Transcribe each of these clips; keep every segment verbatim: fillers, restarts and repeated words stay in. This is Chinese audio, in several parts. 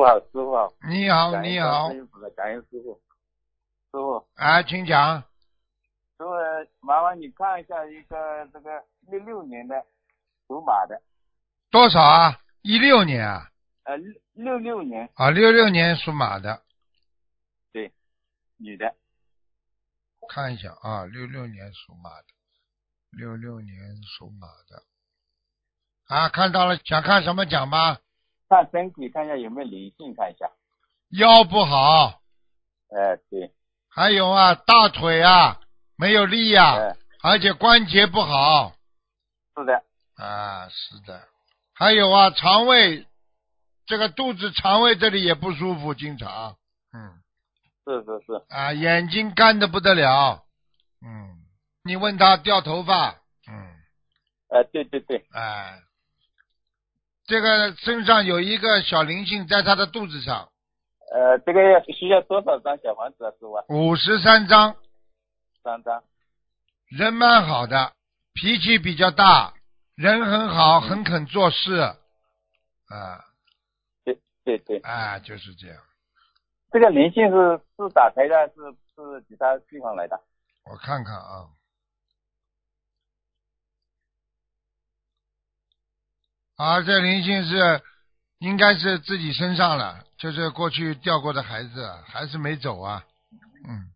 傅好，师傅好。 你好， 感恩你好。 观世音菩萨，感恩师傅。师傅， 啊，请讲。 师傅，麻烦你看一下一个这个六六年的属马的。 多少啊？一六年啊？ 呃，六六年。 啊，六六年属马的。 对，女的。 看一下啊，六六年属马的，六六年属马的。啊，看到了，想看什么讲吧？ 看身体，看一下有没有灵性，看一下。 腰不好。 呃，对。 还有啊，大腿啊没有力呀、啊呃， 而且关节不好。 是的。 啊，是的。还有啊，肠胃，这个肚子、肠胃这里也不舒服，经常。嗯。 是是是。 啊，眼睛干得不得了。嗯。你问他掉头发。嗯。 呃，对对对。 哎。这个身上有一个小灵性在他的肚子上。 呃，这个要需要多少张小房子啊，师傅？ 五十三张。 三张。 人蛮好的，脾气比较大，人很好， 嗯、 很肯做事。啊。 对对对。 啊，就是这样。 这个灵性是是打胎的，是是其他地方来的？ 我看看啊。啊，这灵性是应该是自己身上了，就是过去掉过的孩子，还是没走啊。嗯。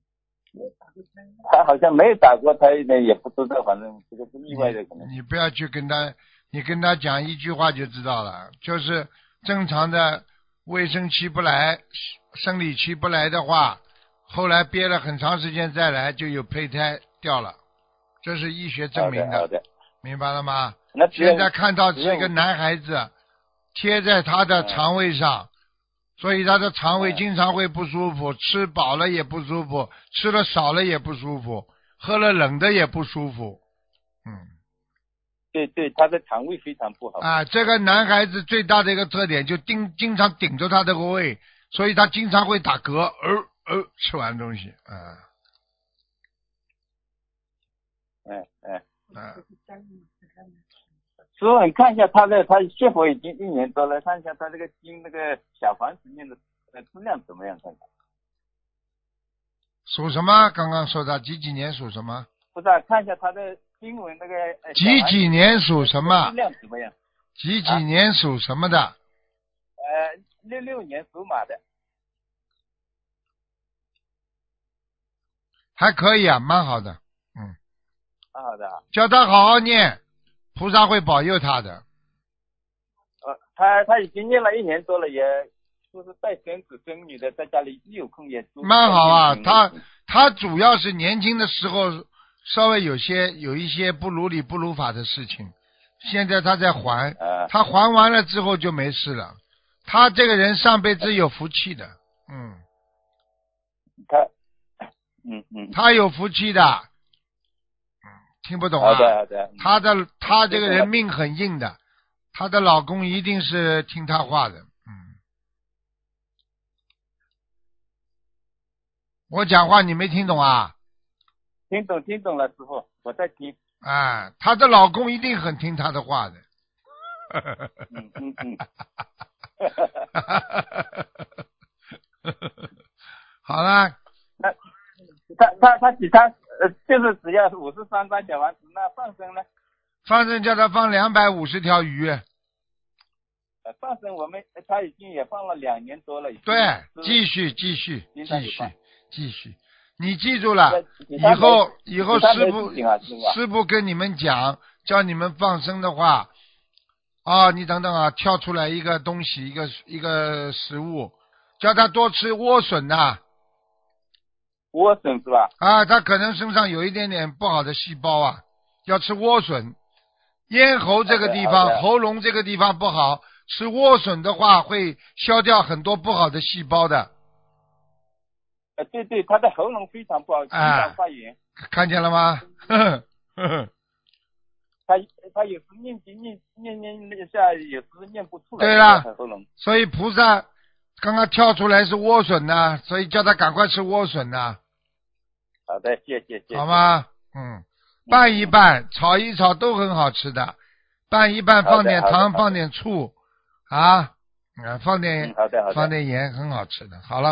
他好像没有打过胎呢，也不知道，反正这个是意外的可能。 你, 你不要去跟他，你跟他讲一句话就知道了，就是正常的卫生期不来，生理期不来的话，后来憋了很长时间再来就有胚胎掉了，这是医学证明的。 好的，好的。 明白了吗？ 那现在看到是一个男孩子贴在他的肠胃上，嗯、所以他的肠胃经常会不舒服，嗯、吃饱了也不舒服，吃了少了也不舒服，喝了冷的也不舒服。嗯。 对对，他的肠胃非常不好。 啊，这个男孩子最大的一个特点就顶经常顶着他这个胃，所以他经常会打嗝，呃呃，吃完东西，啊。 嗯嗯。 啊。 师傅，你看一下他的，他学佛已经一年多了，看一下他这个经那个小房子念的呃质量怎么样？看看。 属什么？刚刚说的几几年属什么？ 不是、啊，看一下他的经文那个。呃、 几几年属什么？ 质量怎么样？ 几几年属什么的？ 啊、呃，六六年属马的。 还可以啊，蛮好的。嗯。 蛮好的啊。 叫他好好念，菩萨会保佑他的。 呃，他他已经念了一年多了，也就是带孙子孙女的，在家里一有空也。 蛮好啊，他他主要是年轻的时候稍微有些有一些不如理不如法的事情，现在他在还， 呃、 他还完了之后就没事了。他这个人上辈子有福气的。嗯。 他嗯嗯。 他有福气的。嗯，听不懂啊？ 好的好的。 他的他这个人命很硬的，他的老公一定是听他话的。嗯。我讲话你没听懂啊？ 听懂听懂了，师傅，我在听。 啊，她的老公一定很听她的话的。 嗯嗯嗯。 好了。 那他他他其他呃，就是只要五十三张小房子，那放生呢？ 放生叫他放两百五十条鱼。 呃，放生我们他已经也放了两年多了。 对，继续继续继续继续。你记住了， 以后以后师傅、 啊、 师傅跟你们讲，叫你们放生的话，啊，你等等啊，跳出来一个东西，一个一个食物，叫他多吃莴笋呐、啊。 莴笋是吧？ 啊，他可能身上有一点点不好的细胞啊，要吃莴笋。咽喉这个地方，喉咙这个地方不好，吃莴笋的话会消掉很多不好的细胞的。 呃，对对，他的喉咙非常不好，经常发炎。 啊、看见了吗？呵呵呵呵。 他他有时念经念念念一下，有时念不出来。 对了， 喉咙。 所以菩萨刚刚跳出来是莴笋呐，所以叫他赶快吃莴笋呐。 好的，谢谢谢谢。 好吗？嗯，拌一拌，炒一炒都很好吃的，拌一拌放点糖，放点醋啊。 啊，放点嗯，好的好的。 放点盐，很好吃的。好了。